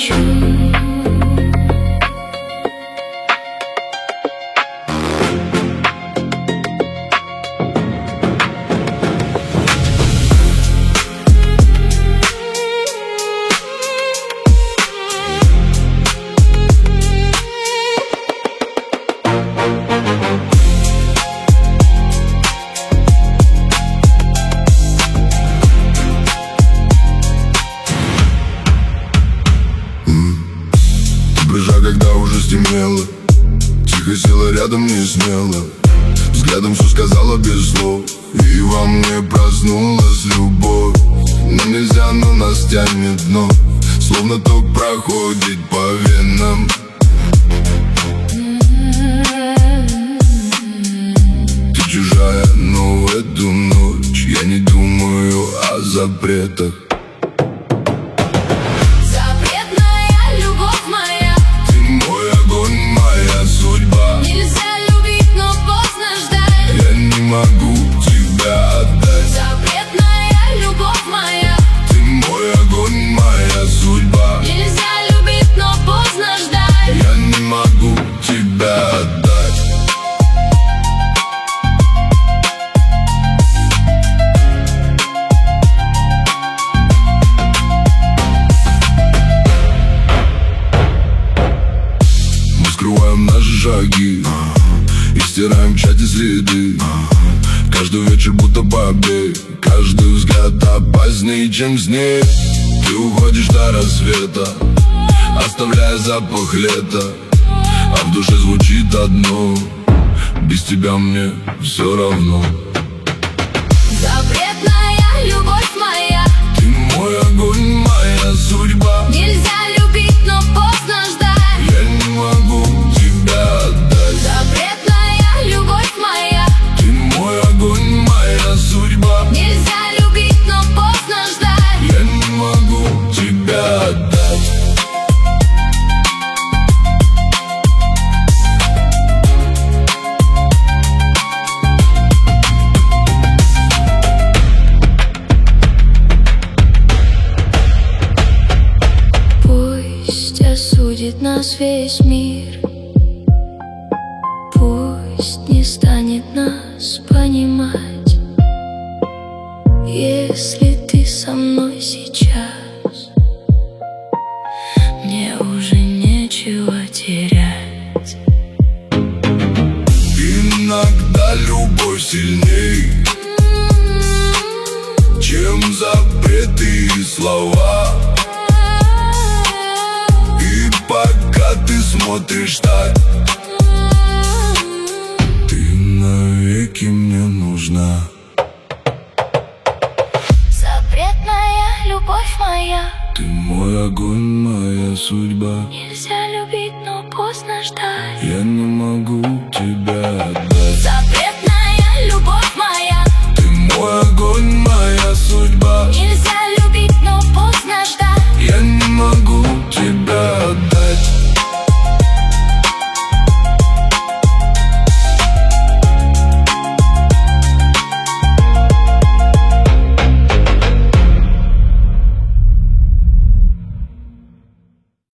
хочу. Бежа, когда уже стемнело, тихо села рядом, не смело, взглядом все сказала без слов, и во мне проснулась любовь. Но нельзя, но нас тянет дно, словно ток проходит по венам. Ты чужая, но в эту ночь я не думаю о запретах. Могу тебя отдать. Запретная любовь моя. Ты мой огонь, моя судьба. Нельзя любить, но поздно ждать. Я не могу тебя отдать. Мы скрываем наши шаги и стираем в чате следы. Каждый вечер будто побег, каждый взгляд опаснее, чем снег. Ты уходишь до рассвета, оставляя запах лета, а в душе звучит одно: без тебя мне все равно. Запретная любовь моя. Ты мой огонь, моя судьба. Нельзя любить, но поздно ждать. Я не могу тебя отдать. Запретная любовь моя. Ты мой огонь, моя судьба. Нельзя любить, но поздно ждать. Я не могу тебя отдать. Пусть осудит нас весь мир, пусть не станет нас понимать. Если ты со мной сейчас, мне уже нечего терять. Иногда любовь сильней, чем запреты и слова. И пока ты смотришь так, ты навеки мне нужна. Запретная любовь моя. Ты мой огонь, моя судьба. Нельзя